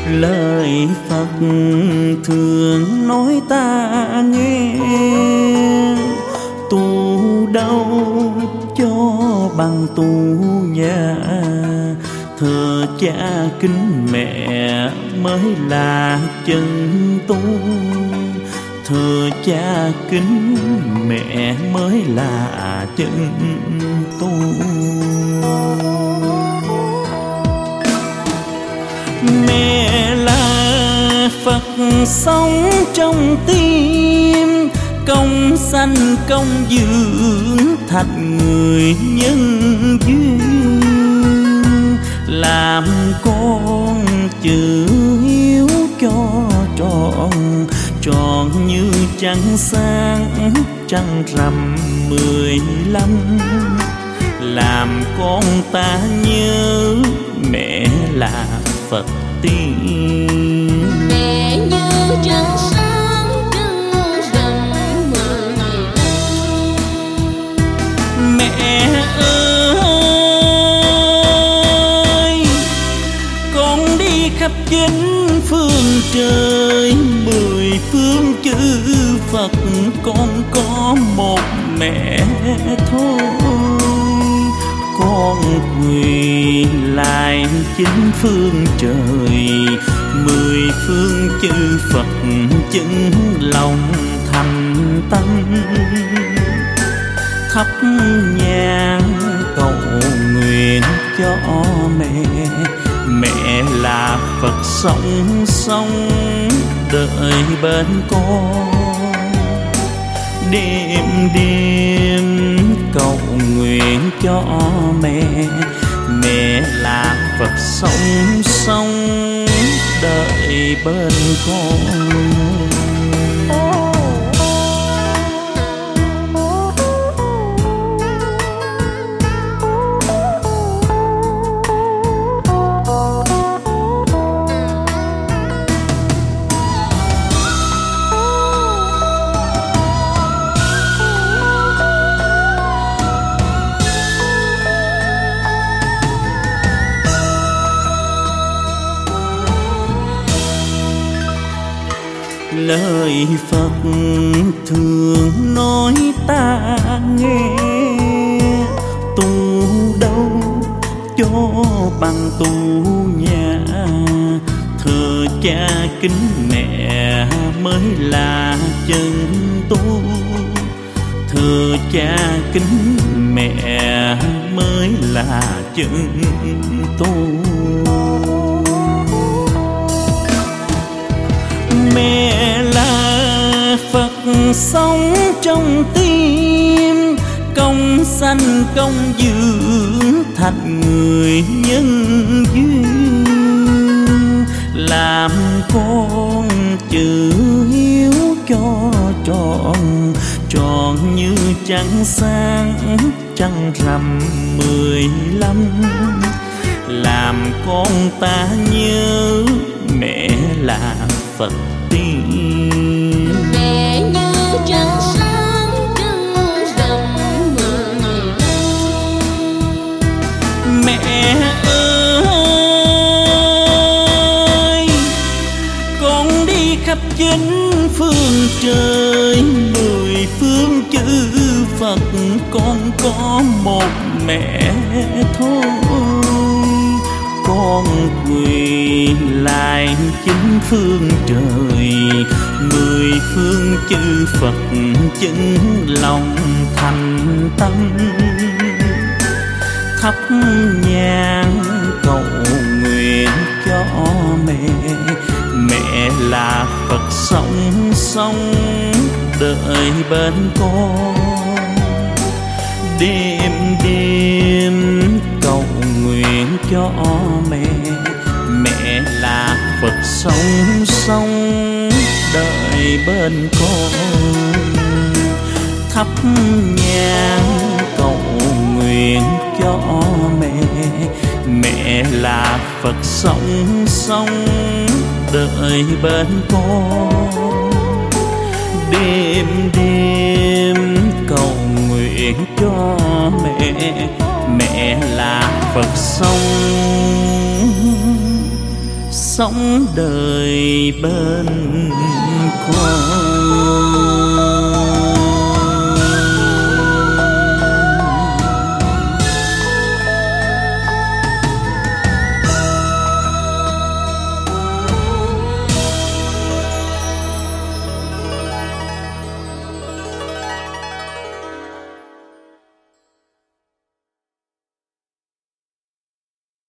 Lời Phật thường nói ta nghe, tu đâu cho bằng tu nhà. Thờ cha kính mẹ mới là chân tu, thờ cha kính mẹ mới là chân tu. Mẹ là Phật sống trong tim, công sanh công dưỡng thành người nhân duyên. Làm con chữ hiếu cho tròn, tròn như trăng sáng trăng rằm 15. Làm con ta nhớ mẹ là Phật tiên. Mẹ như trăng sáng trăng rằm 15. Mẹ ơi, con đi khắp chín phương trời, 10 phương chư Phật, con có một mẹ thôi. Con quỳ lại chín phương trời, 10 phương chư Phật chứng lòng thành tâm. Thắp nhang cầu nguyện cho mẹ, mẹ là Phật sống sống đợi bên con. Đêm đêm cầu nguyện cho mẹ, mẹ là Phật sống sống đợi bên con. Lời Phật thường nói ta nghe, tu đâu cho bằng tu nhà. Thờ cha kính mẹ mới là chân tu, thờ cha kính mẹ mới là chân tu. Mẹ là Phật sống trong tim, công sanh công dưỡng thành người nhân duyên. Làm con chữ hiếu cho tròn, tròn như trăng sáng trăng rằm 15. Làm con ta nhớ mẹ là Phật tiên. Mẹ như trăng sáng trăng rằm 15. Mẹ ơi, con đi khắp chín phương trời, 10 phương chư Phật, con có một mẹ thôi. Con quỳ lại chín phương trời, 10 phương chư Phật chứng lòng thành tâm. Thắp nhang cầu nguyện cho mẹ, mẹ là Phật sống sống đợi bên con. Đêm đêm cầu nguyện cho mẹ, mẹ là Phật sống sống đợi bên con. Thắp nhang cầu nguyện cho mẹ, mẹ là Phật sống sống đợi bên con. Đêm đêm cầu nguyện cho mẹ, mẹ là Phật sống sống đời bên con.